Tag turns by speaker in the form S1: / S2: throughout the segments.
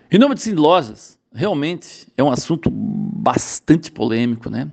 S1: Em nome de Cindy Lojas, realmente é um assunto bastante polêmico, né?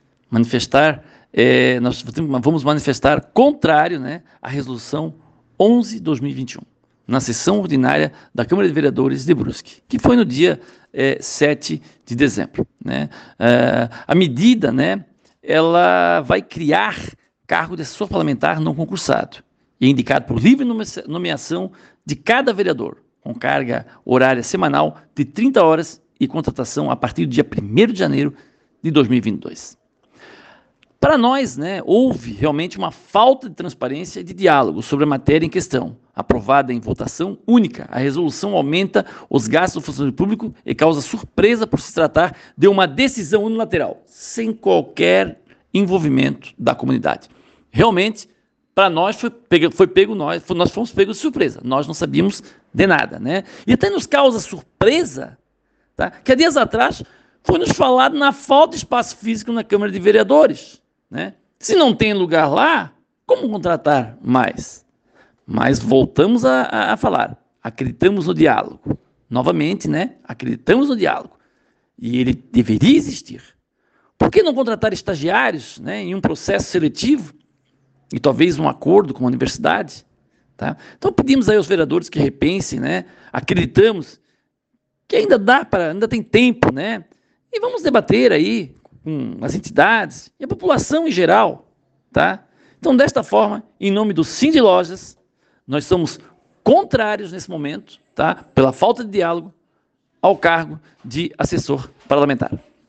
S1: Nós vamos manifestar contrário, né, à resolução 11/2021, na sessão ordinária da Câmara de Vereadores de Brusque, que foi no dia 7 de dezembro. Né? A medida, né, ela vai criar cargo de assessor parlamentar não concursado e indicado por livre nomeação de cada vereador, com carga horária semanal de 30 horas e contratação a partir do dia 1º de janeiro de 2022. Para nós, né, houve realmente uma falta de transparência e de diálogo sobre a matéria em questão. Aprovada em votação única, a resolução aumenta os gastos do funcionário público e causa surpresa por se tratar de uma decisão unilateral, sem qualquer envolvimento da comunidade. Realmente, para nós nós fomos pegos de surpresa, nós não sabíamos de nada, né? E até nos causa surpresa, tá? Que há dias atrás foi nos falado na falta de espaço físico na Câmara de Vereadores, né? Se não tem lugar lá, como contratar mais? Mas voltamos a falar, acreditamos no diálogo. Novamente, né? Acreditamos no diálogo. E ele deveria existir. Por que não contratar estagiários, né, em um processo seletivo e talvez um acordo com a universidade? Tá? Então pedimos aí aos vereadores que repensem, né? Acreditamos que ainda tem tempo, né? E vamos debater aí com as entidades e a população em geral, tá? Então, desta forma, em nome do Cindy Lojas, nós somos contrários nesse momento, tá? Pela falta de diálogo ao cargo de assessor parlamentar.